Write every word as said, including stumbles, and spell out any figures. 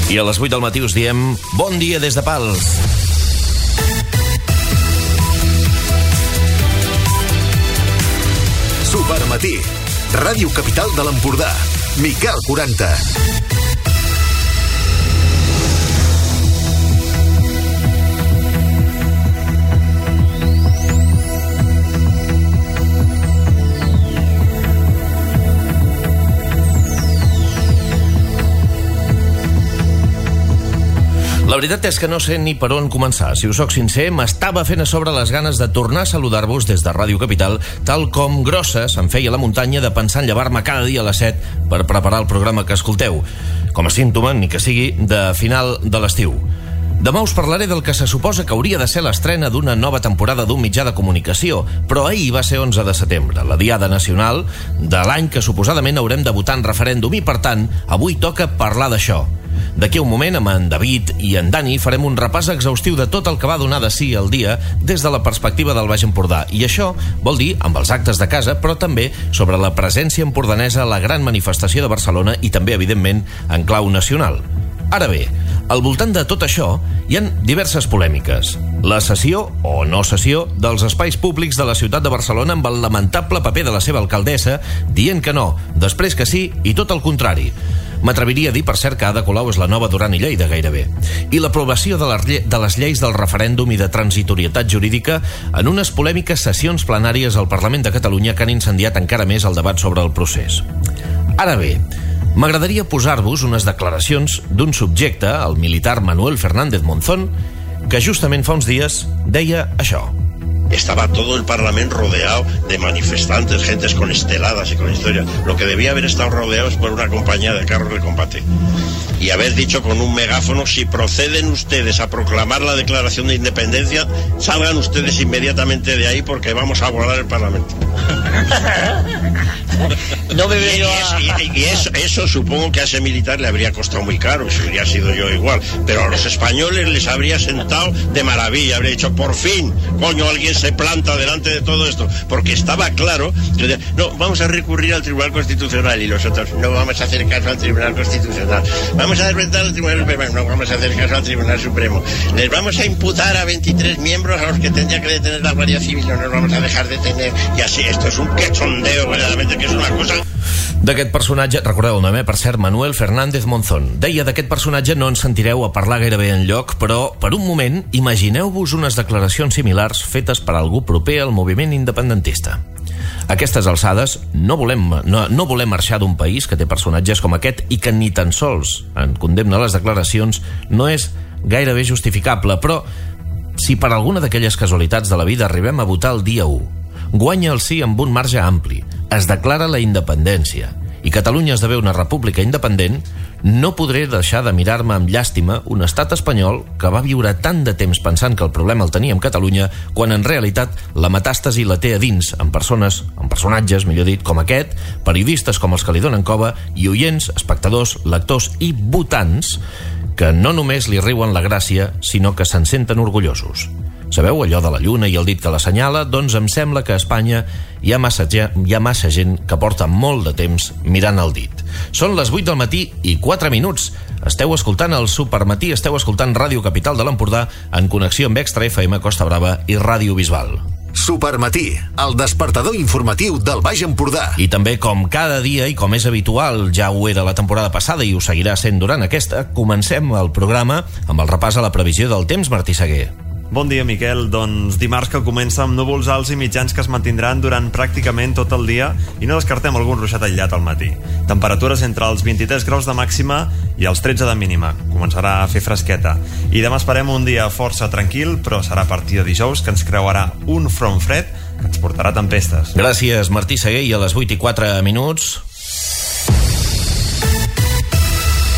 I a les vuit del matí us diem bon dia des de Pals. Supermatí, Ràdio Capital de l'Empordà. Miquel quaranta. La veritat és que no sé ni per on començar. Si us soc sincer, m'estava fent a sobre les ganes de tornar a saludar-vos des de Ràdio Capital, tal com grosses em feia la muntanya de pensar en llevar-me cada dia a les set per preparar el programa que escolteu, com a símptoma, ni que sigui, de final de l'estiu. Demà us parlaré del que se suposa que hauria de ser l'estrena d'una nova temporada d'un mitjà de comunicació, però ahir va ser onze de setembre, la diada nacional de l'any que suposadament haurem de votar en referèndum i, per tant, avui toca parlar d'això. D'aquí a un moment, amb en David i en Dani farem un repàs exhaustiu de tot el que va donar de si el dia des de la perspectiva del Baix Empordà. I això vol dir amb els actes de casa, però també sobre la presència empordanesa a la gran manifestació de Barcelona i també, evidentment, en clau nacional. Ara bé, al voltant de tot això hi ha diverses polèmiques. La cessió o no cessió dels espais públics de la ciutat de Barcelona amb el lamentable paper de la seva alcaldessa dient que no, després que sí i tot el contrari. M'atreviria a dir, per cert, que Ada Colau és la nova Duran i Lleida, gairebé. I l'aprovació de, lle de les lleis del referèndum i de transitorietat jurídica en unes polèmiques sessions plenàries al Parlament de Catalunya que han incendiat encara més el debat sobre el procés. Ara bé, m'agradaria posar-vos unes declaracions d'un subjecte, el militar Manuel Fernández Monzón, que justament fa uns dies deia això. Estaba todo el Parlamento rodeado de manifestantes, gentes con esteladas y con historias. Lo que debía haber estado rodeado es por una compañía de carros de combate. Y haber dicho con un megáfono, si proceden ustedes a proclamar la declaración de independencia, salgan ustedes inmediatamente de ahí porque vamos a volar el Parlamento. No me veo a... Y, y, y eso, eso supongo que a ese militar le habría costado muy caro, si hubiera sido yo igual. Pero a los españoles les habría sentado de maravilla, habría dicho, por fin, coño, alguien se planta delante de todo esto, porque estaba claro que, no, vamos a recurrir al Tribunal Constitucional y los otros, no vamos a hacer caso al Tribunal Constitucional, vamos a despertar al Tribunal Supremo, no vamos a hacer caso al Tribunal Supremo, les vamos a imputar a veintitrés miembros a los que tendría que detener la Guardia Civil, no nos vamos a dejar detener, y así, esto es un cachondeo, verdaderamente, que és una cosa... D'aquest personatge, recordeu el nom, eh? Per cert, Manuel Fernández Monzón. Deia, d'aquest personatge no ens sentireu a parlar gairebé enlloc, però per un moment imagineu-vos unes declaracions similars fetes per algú proper al moviment independentista. A aquestes alçades no volem, no, no volem marxar d'un país que té personatges com aquest i que ni tan sols en condemna les declaracions no és gairebé justificable, però si per alguna d'aquelles casualitats de la vida arribem a votar el dia u, guanya el sí amb un marge ampli, es declara la independència i Catalunya esdevé una república independent, no podré deixar de mirar-me amb llàstima un estat espanyol que va viure tant de temps pensant que el problema el tenia amb Catalunya, quan en realitat la metàstasi la té a dins, amb persones, amb personatges, millor dit, com aquest, periodistes com els que li donen cova i oients, espectadors, lectors i votants que no només li riuen la gràcia, sinó que se'n senten orgullosos. Sabeu allò de la lluna i el dit que l'assenyala? Doncs em sembla que a Espanya hi ha massa, hi ha massa gent que porta molt de temps mirant el dit. Són les vuit del matí i quatre minuts. Esteu escoltant el Supermatí, esteu escoltant Ràdio Capital de l'Empordà en connexió amb Extra F M Costa Brava i Ràdio Bisbal. Supermatí, el despertador informatiu del Baix Empordà. I també, com cada dia i com és habitual, ja ho era la temporada passada i ho seguirà sent durant aquesta, comencem el programa amb el repàs a la previsió del temps. Martí Seguer. Bon dia, Miquel. Doncs dimarts que comença amb núvols alts i mitjans que es mantindran durant pràcticament tot el dia i no descartem algun ruixat aïllat al matí. Temperatures entre els vint-i-tres graus de màxima i els tretze de mínima. Començarà a fer fresqueta. I demà esperem un dia força tranquil, però serà a partir de dijous que ens creuarà un front fred que ens portarà tempestes. Gràcies, Martí Seguer. I a les vuit i quatre minuts...